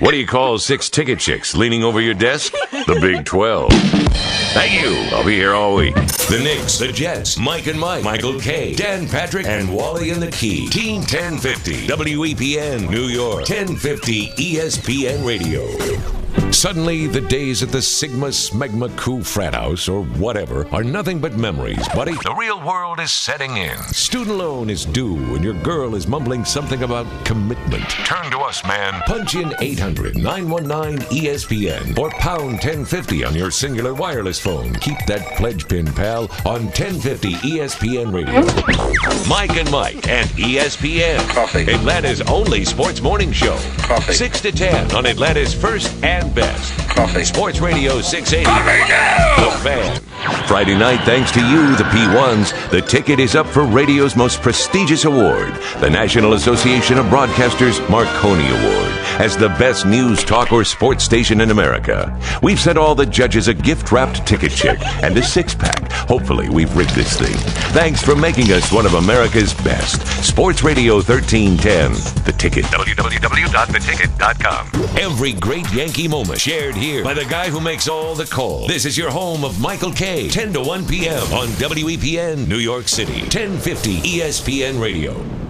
What do you call 6 ticket chicks leaning over your desk? The Big 12. Thank you. I'll be here all week. The Knicks, the Jets, Mike and Mike, Michael K, Dan Patrick, and Wally and the Key. Team 1050, WEPN, New York, 1050 ESPN Radio. Suddenly, the days at the Sigma Smegma Coup frat house, or whatever, are nothing but memories, buddy. The real world is setting in. Student loan is due, and your girl is mumbling something about commitment. Turn to us, man. Punch in 800-919-ESPN or pound 1050 on your singular wireless phone. Keep that pledge pin, pal, on 1050 ESPN Radio. Mike and Mike and ESPN. Coffee. Atlanta's only sports morning show. Coffee. 6 to 10 on Atlanta's first and best. Coffee. Sports Radio 680. Coffee now! The Fan. Friday night, thanks to you, the P1s, the ticket is up for radio's most prestigious award, the National Association of Broadcasters Marconi Award, as the best news, talk, or sports station in America. We've sent all the judges a gift-wrapped ticket chick and a six-pack. Hopefully, we've rigged this thing. Thanks for making us one of America's best. Sports Radio 1310. The Ticket. www.theticket.com. Every great Yankee moment shared here by the guy who makes all the calls. This is your home of Michael K. 10 to 1 p.m. on WEPN, New York City. 1050 ESPN Radio.